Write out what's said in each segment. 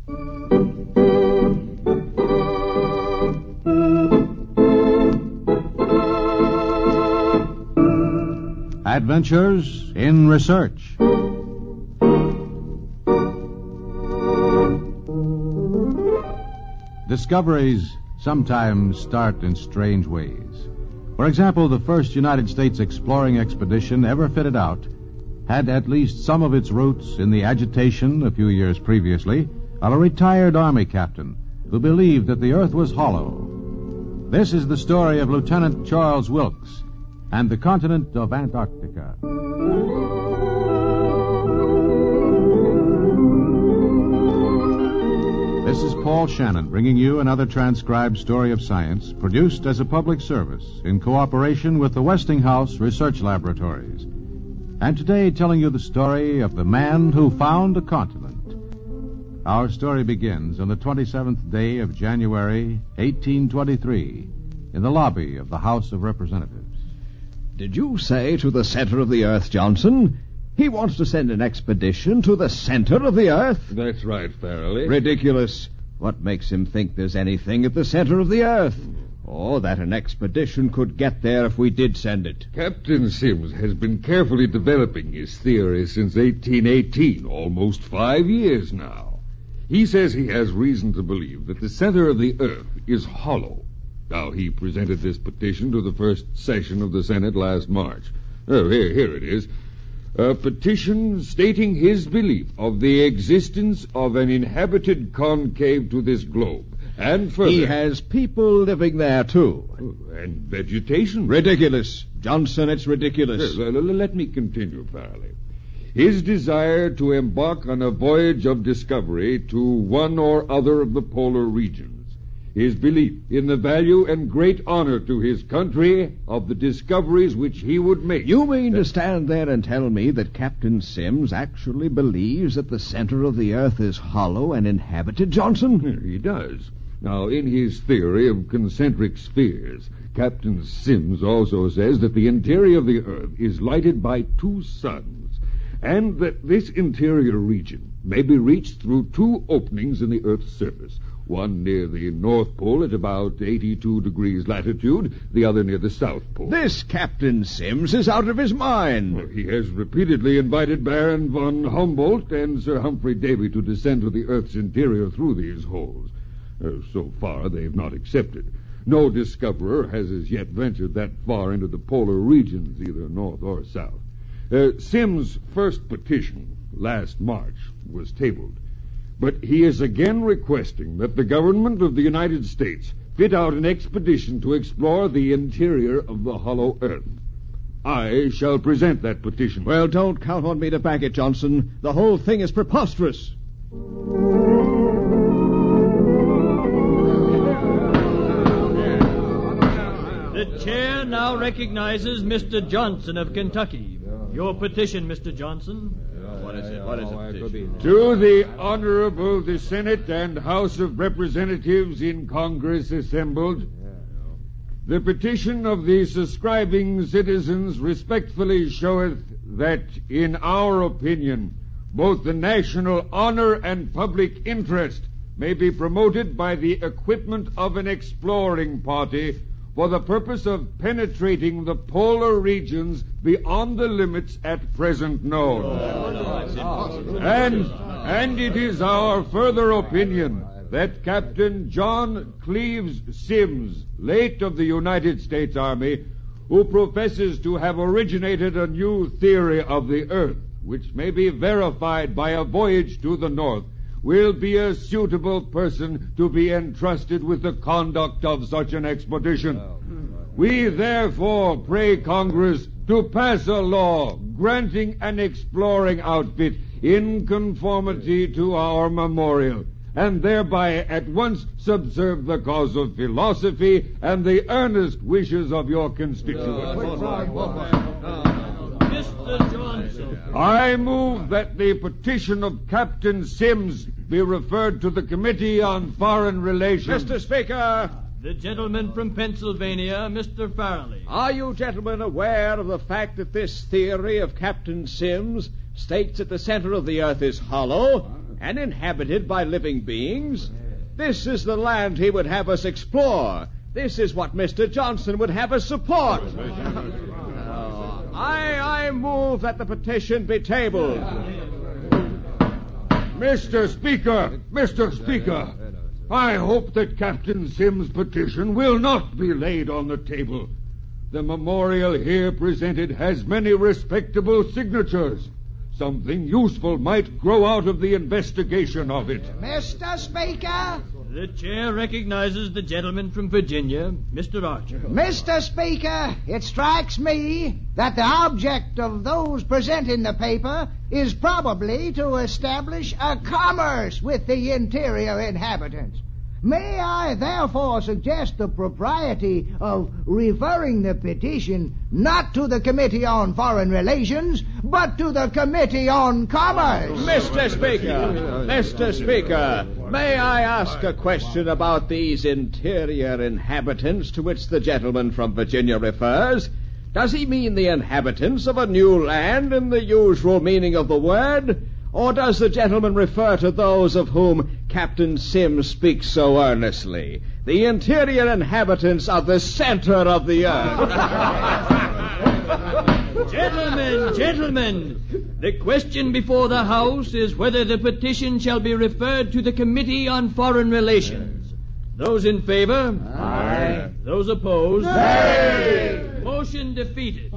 Adventures in Research. Discoveries sometimes start in strange ways. For example, the first United States exploring expedition ever fitted out had at least some of its roots in the agitation a few years previously of a retired Army captain who believed that the Earth was hollow. This is the story of Lieutenant Charles Wilkes and the continent of Antarctica. This is Paul Shannon bringing you another transcribed story of science produced as a public service in cooperation with the Westinghouse Research Laboratories. And today telling you the story of the man who found a continent. Our story begins on the 27th day of January, 1823, in the lobby of the House of Representatives. Did you say to the center of the Earth, Johnson? He wants to send an expedition to the center of the Earth? That's right, Farrelly. Ridiculous. What makes him think there's anything at the center of the Earth? Or that an expedition could get there if we did send it? Captain Sims has been carefully developing his theory since 1818, almost 5 years now. He says he has reason to believe that the center of the Earth is hollow. Now, he presented this petition to the first session of the Senate last March. Oh, here it is. A petition stating his belief of the existence of an inhabited concave to this globe. And further... He has people living there, too. And vegetation. Ridiculous. Johnson, it's ridiculous. Let me continue, Farrelly. His desire to embark on a voyage of discovery to one or other of the polar regions. His belief in the value and great honor to his country of the discoveries which he would make. You mean to stand there and tell me that Captain Sims actually believes that the center of the Earth is hollow and inhabited, Johnson? He does. Now, in his theory of concentric spheres, Captain Sims also says that the interior of the Earth is lighted by 2 suns, and that this interior region may be reached through 2 openings in the Earth's surface. One near the North Pole at about 82 degrees latitude, the other near the South Pole. This Captain Sims is out of his mind. Well, he has repeatedly invited Baron von Humboldt and Sir Humphrey Davy to descend to the Earth's interior through these holes. So far, they've not accepted. No discoverer has as yet ventured that far into the polar regions, either north or south. Sims' first petition, last March, was tabled. But he is again requesting that the government of the United States fit out an expedition to explore the interior of the hollow Earth. I shall present that petition. Well, don't count on me to back it, Johnson. The whole thing is preposterous. The chair now recognizes Mr. Johnson of Kentucky. Your petition, Mr. Johnson. What is it? To the Honorable the Senate and House of Representatives in Congress assembled, the petition of the subscribing citizens respectfully showeth that, in our opinion, both the national honor and public interest may be promoted by the equipment of an exploring party for the purpose of penetrating the polar regions beyond the limits at present known. And it is our further opinion that Captain John Cleves Sims, late of the United States Army, who professes to have originated a new theory of the Earth, which may be verified by a voyage to the north, will be a suitable person to be entrusted with the conduct of such an expedition. We therefore pray Congress to pass a law granting an exploring outfit in conformity to our memorial, and thereby at once subserve the cause of philosophy and the earnest wishes of your constituents. Mr. Johnson. I move that the petition of Captain Sims be referred to the Committee on Foreign Relations. Mr. Speaker. The gentleman from Pennsylvania, Mr. Farrelly. Are you gentlemen aware of the fact that this theory of Captain Sims states that the center of the Earth is hollow and inhabited by living beings. This is the land he would have us explore. This is what Mr. Johnson would have us support. I move that the petition be tabled. Mr. Speaker, I hope that Captain Sims' petition will not be laid on the table. The memorial here presented has many respectable signatures. Something useful might grow out of the investigation of it. Mr. Speaker? The chair recognizes the gentleman from Virginia, Mr. Archer. Mr. Speaker, it strikes me that the object of those presenting the paper is probably to establish a commerce with the interior inhabitants. May I therefore suggest the propriety of referring the petition not to the Committee on Foreign Relations, but to the Committee on Commerce? Mr. Speaker, may I ask a question about these interior inhabitants to which the gentleman from Virginia refers? Does he mean the inhabitants of a new land in the usual meaning of the word? Or does the gentleman refer to those of whom Captain Sims speaks so earnestly? The interior inhabitants of the center of the earth. Gentlemen, the question before the House is whether the petition shall be referred to the Committee on Foreign Relations. Those in favor? Aye. Those opposed? Nay. Motion defeated.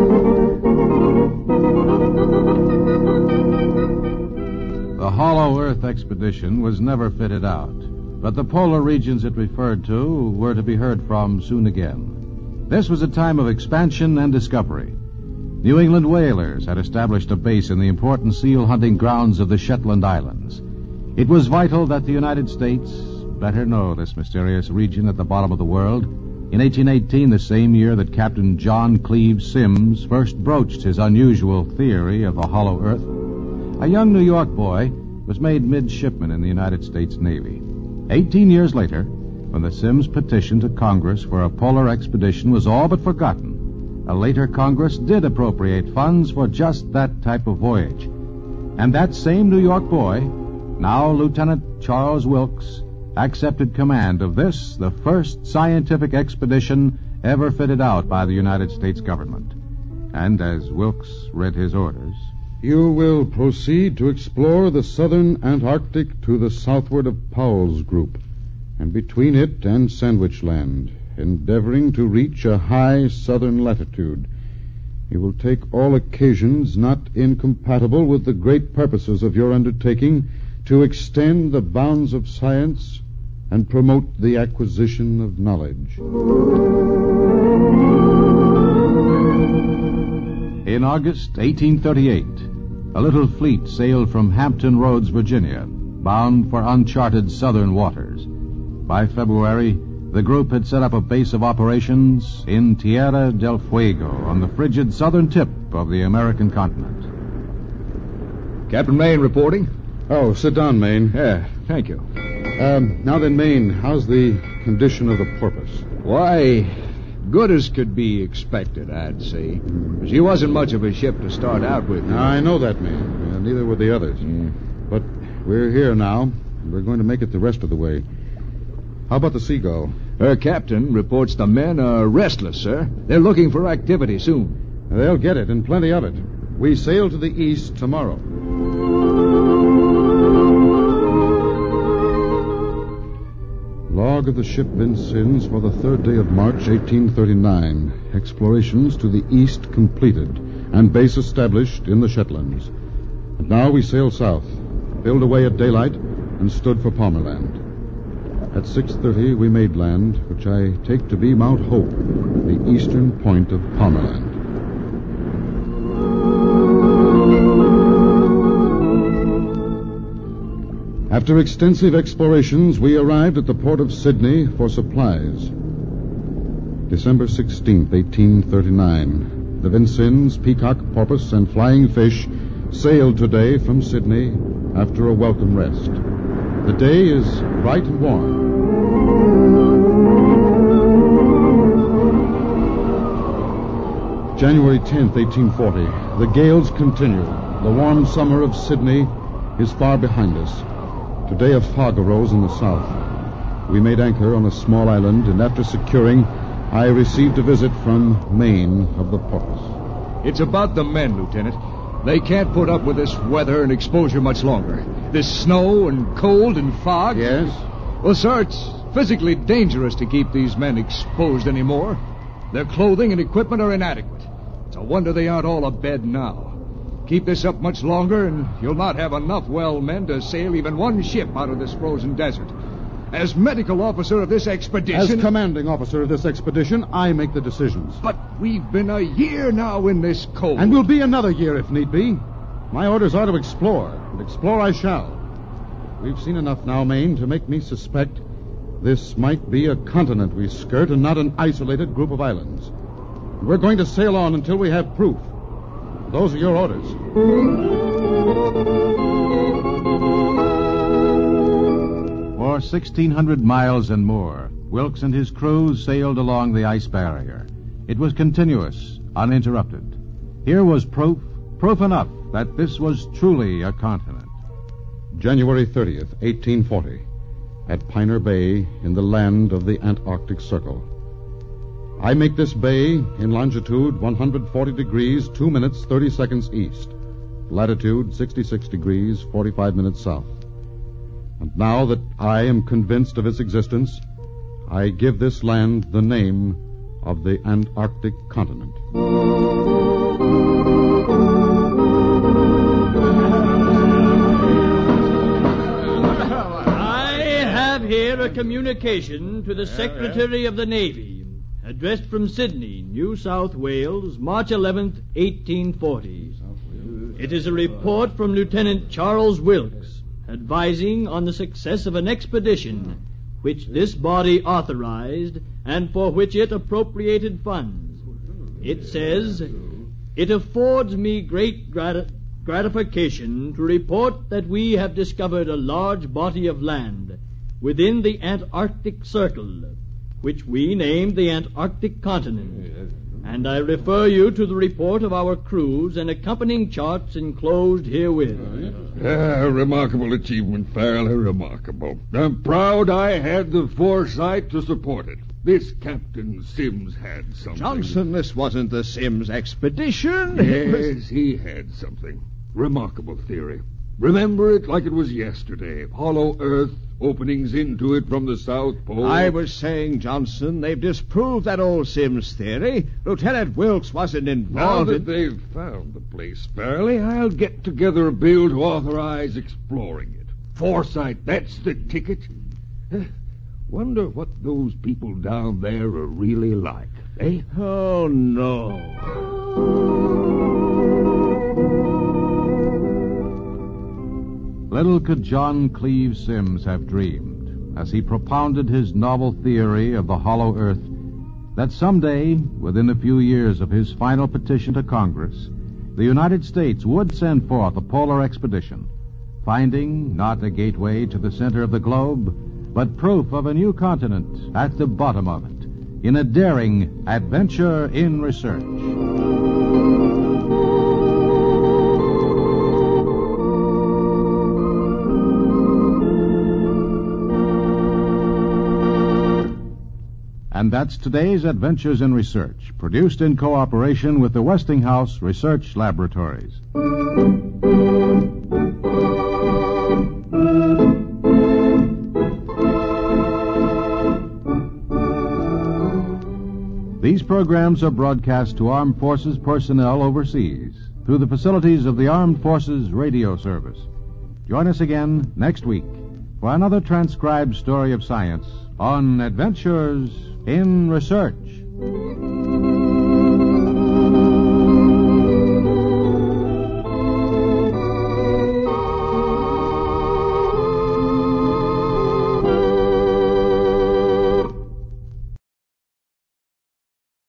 The Hollow Earth expedition was never fitted out, but the polar regions it referred to were to be heard from soon again. This was a time of expansion and discovery. New England whalers had established a base in the important seal hunting grounds of the Shetland Islands. It was vital that the United States better know this mysterious region at the bottom of the world. In 1818, the same year that Captain John Cleves Sims first broached his unusual theory of a hollow earth, a young New York boy was made midshipman in the United States Navy. 18 years later, when the Sims petition to Congress for a polar expedition was all but forgotten, a later Congress did appropriate funds for just that type of voyage. And that same New York boy, now Lieutenant Charles Wilkes, accepted command of this, the first scientific expedition ever fitted out by the United States government. And as Wilkes read his orders, "You will proceed to explore the southern Antarctic to the southward of Powell's Group, and between it and Sandwich Land, endeavoring to reach a high southern latitude. You will take all occasions not incompatible with the great purposes of your undertaking to extend the bounds of science and promote the acquisition of knowledge." In August 1838, a little fleet sailed from Hampton Roads, Virginia, bound for uncharted southern waters. By February, the group had set up a base of operations in Tierra del Fuego on the frigid southern tip of the American continent. Captain Maine reporting. Oh, sit down, Maine. Yeah, thank you. Now then, Maine, how's the condition of the Porpoise? Why, good as could be expected, I'd say. She wasn't much of a ship to start out with. I know that, Maine. Neither were the others. Yeah. But we're here now, and we're going to make it the rest of the way. How about the Seagull? Her captain reports the men are restless, sir. They're looking for activity soon. They'll get it, and plenty of it. We sail to the east tomorrow. Log of the ship Vincennes for the 3rd day of March, 1839. Explorations to the east completed, and base established in the Shetlands. And now we sail south, filled away at daylight, and stood for Palmerland. At 6:30 we made land, which I take to be Mount Hope, the eastern point of Palmerland. After extensive explorations, we arrived at the port of Sydney for supplies. December 16th, 1839. The Vincennes, Peacock, Porpoise, and Flying Fish sailed today from Sydney after a welcome rest. The day is bright and warm. January 10th, 1840. The gales continue. The warm summer of Sydney is far behind us. Today a fog arose in the south. We made anchor on a small island, and after securing, I received a visit from Maine of the Porpoise. It's about the men, Lieutenant. They can't put up with this weather and exposure much longer. This snow and cold and fog. Yes? Well, sir, it's physically dangerous to keep these men exposed anymore. Their clothing and equipment are inadequate. It's a wonder they aren't all abed now. Keep this up much longer, and you'll not have enough well men to sail even one ship out of this frozen desert. As medical officer of this expedition... As commanding officer of this expedition, I make the decisions. But we've been a year now in this cold. And we'll be another year if need be. My orders are to explore, and explore I shall. We've seen enough now, Maine, to make me suspect this might be a continent we skirt and not an isolated group of islands. We're going to sail on until we have proof. Those are your orders. For 1,600 miles and more, Wilkes and his crew sailed along the ice barrier. It was continuous, uninterrupted. Here was proof enough that this was truly a continent. January 30th, 1840, at Piner Bay in the land of the Antarctic Circle. I make this bay in longitude 140 degrees, 2 minutes, 30 seconds east, latitude 66 degrees, 45 minutes south. And now that I am convinced of its existence, I give this land the name of the Antarctic continent. I have here a communication to the Secretary of the Navy, addressed from Sydney, New South Wales, March 11th, 1840. It is a report from Lieutenant Charles Wilkes, advising on the success of an expedition which this body authorized and for which it appropriated funds. It says, "It affords me great gratification to report that we have discovered a large body of land within the Antarctic Circle, which we named the Antarctic Continent. And I refer you to the report of our crews and accompanying charts enclosed herewith." Remarkable achievement, Farrell, remarkable. I'm proud I had the foresight to support it. This Captain Sims had something. Johnson, this wasn't the Sims expedition. Yes, he had something. Remarkable theory. Remember it like it was yesterday. Hollow Earth, openings into it from the South Pole. I was saying, Johnson, they've disproved that old Sims theory. Lieutenant Wilkes wasn't Now involved that they've found the place, Farley, I'll get together a bill to authorize exploring it. Foresight, that's the ticket. Wonder what those people down there are really like, eh? Oh, no. Little could John Cleves Sims have dreamed, as he propounded his novel theory of the hollow earth, that someday, within a few years of his final petition to Congress, the United States would send forth a polar expedition, finding not a gateway to the center of the globe, but proof of a new continent at the bottom of it, in a daring adventure in research. And that's today's Adventures in Research, produced in cooperation with the Westinghouse Research Laboratories. These programs are broadcast to Armed Forces personnel overseas through the facilities of the Armed Forces Radio Service. Join us again next week for another transcribed story of science on Adventures in Research.